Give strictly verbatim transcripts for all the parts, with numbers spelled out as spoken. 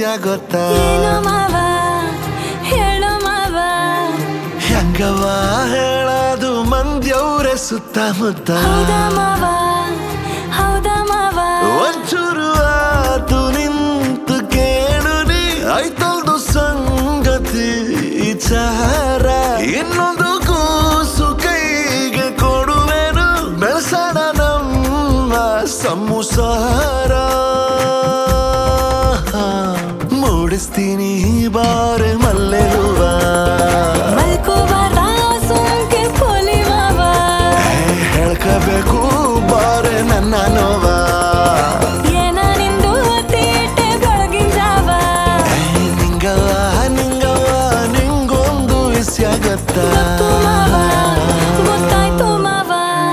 ಗೊತ್ತಾ ಏನೋ ಮಾವ ಹೇಳೋ ಮಾವ ಹೆಂಗವ ಹೇಳದು ಮಂದ್ಯವ್ರೆ ಸುತ್ತಮುತ್ತ ಹೌದಾ ಮಾವ ಹೌದಾ ಮಾವ ಒಂಚೂರು ಆತು ನಿಂತು ಕೇಳು ನೀ ಆಯ್ತಲ್ದು ಸಂಗತಿ ವಿಚಾರ ಇನ್ನೊಂದು ಕೂಸು ಕೈಗೆ ಕೊಡುವೆನು ಬೆಳ್ಸಣ ನಮ್ಮ ಸಂಸಾರ ಮೂಡಿಸ್ತೀನಿ ಬಾರೆ ಮಲ್ಲೆ ಹೂವ ಮಲ್ಕೋಬಾರ್ದ ಸುಮ್ಕೆ ಪೋಲಿ ಮಾವ ಹೇಳ್ಕಬೇಕು ಬಾರೆ ನನ್ನ ನೋವ ಏನ ನಿಂದು ತೀಟೆ ಬೆಳಗಿನ ಜಾವ ನಿಂಗವ ನಿಂಗವ ನಿಂಗೊಂದು ವಿಷಯ ಗೊತ್ತಾ ಗೊತ್ತು ಮಾವ ಗೊತ್ತಾಯ್ತು ಮಾವ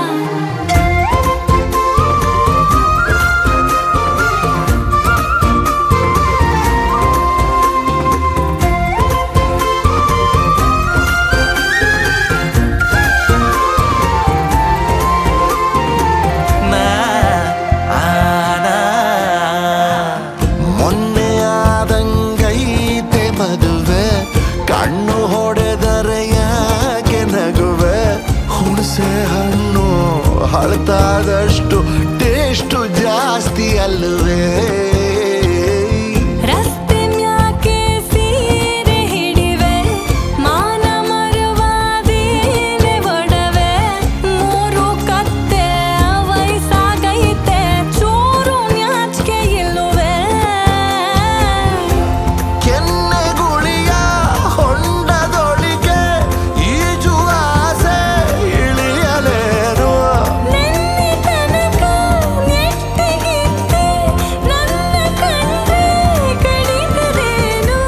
ಮೊನ್ನೆ ಆದಂಗೈತೆ ಮದುವೆ ಕಣ್ಣು ಹೊಡೆದರೆ ಯಾಕೆ ನಗುವೆ ಹುಣಸೆ ಹಣ್ಣು ಹಳತಾದಷ್ಟು ಟೇಸ್ಟು ಜಾಸ್ತಿ ಅಲ್ಲವೇ ರಸ್ತೆ ಮ್ಯಾಕೆ ಸೀರೆ ಹಿಡಿವೆ ಮಾನ ಮರುವಾದೀನೆ ಒಡವೆ ಮೂರು ಕತ್ತೆ ವಯಸ್ಸಾಗೈತೆ ಚೂರು ನ್ಯಾಚಿಕೆ ಇಲ್ಲುವೆ ಕೆನ್ನೆ ಗುಳಿಯ ಹೊಂಡದೊಳಿಗೆ ಈಜು ಆಸೆ ಇಳಿಯಲೇನು ನೆನ್ನೆ ತನಕ ನೆಟ್ಟಿಗಿದ್ದೆ ನನ್ನ ಕಂಡ್ರೆ ಕಡಿತದೇನು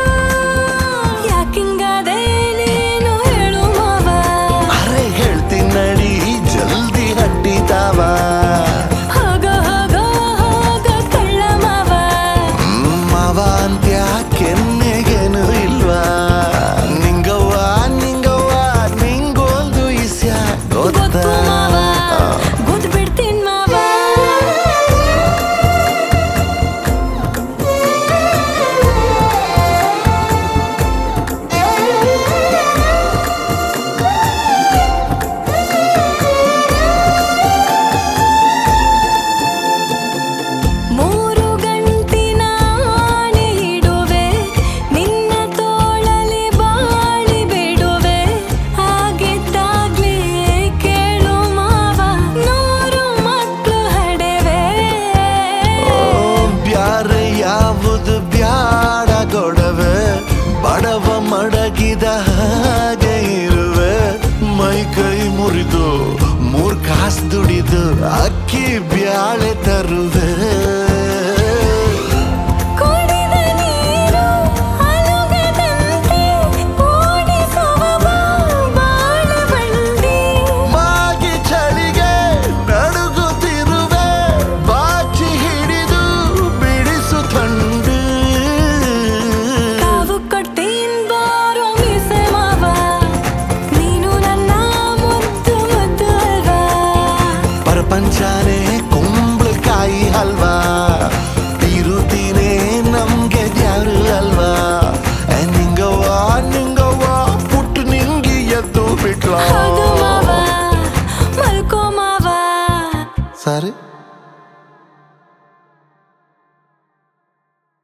ಯಾಕಿಂಗಾದೆ ನೀನು ಹೇಳು ಮಾವ ಅರೆ ಹೇಳ್ತೀನಿ ನಡಿ ಜಲ್ದಿ ಹಟ್ಟಿತಾವ ಹೋಗೋ ಹೋಗೋ ಹೋಗೋ ಕಳ್ಳ ಮಾವ ಮಾವ ಅಂತ್ಯ ಕೆನ್ನೆಗೇನು ಇಲ್ವಾ ನಿಂಗವ್ವ ನಿಂಗವ್ವ ನಿಂಗೊಂದು ಇಸ್ಯ ಗೊತ್ತು ಗೊತ್ತಾ ಮಾವ ಗೊತ್ತು ಬಿಡ್ತೀನಿ ಮಾವ ಮೂರು ಗಂಟಿನ ಆಣೆ ಇಡುವೆ ನಿನ್ನ ತೋಳಲಿ ಬಾಳಿ ಬಿಡುವೆ ಆಗಿದ್ದಾಗ್ಲೇ ಕೇಳು ಮಾವ ನೂರು ಮಕ್ಕಳು ಹಡೆವೆ ಓ, ಬ್ಯಾರೆ ಯಾವುದು ಬ್ಯಾಡ ಗೊಡವೆ ಬಡವ ಮಡಗಿದ ಹಾಗೆ ಇರುವೆ ಮೈ ಕೈ ಮುರಿದು ಮೂರ್ ಕಾಸು ದುಡಿದು ಅಕ್ಕಿ ಬ್ಯಾಳೆ ತರುವೆ ಕುಡಿದ ನೀರು ಅಲುಗದಂತೆ ಓಡಿಸುವ ಬಾಳ ಬಂಡಿ ಮಾಗಿ ಚಳಿಗೆ ನಡುಗುತ್ತಿರುವೆ ಬಾಚಿ ಹಿಡಿದು ಬಿಡಿಸು ತಂಡು ಕಾವು ಕೊಟ್ಟೀನ್ ಬಾರೋ ಮೀಸೆ ಮಾವ ನೀನು ನನ್ನ ಮುದ್ದು ಮುದ್ದು ಅಲ್ವಾ ಪ್ರಪಂಚನೇ ಕುಂಬಳಕಾಯಿ ಹಲ್ವಾ ತಿರುತೀನೇ ನಮ್ಗೆ ದ್ಯಾರು ಅಲ್ವಾ ಏ ನಿಂಗವ್ವ ನಿಂಗವ್ವ ಪುಟ್ಟು ನಿಂಗಿ ಎದ್ದು ಬಿಟ್ಲ ಹೌದು ಮಾವ ಮಲ್ಕೋ ಮಾವ ಸರಿ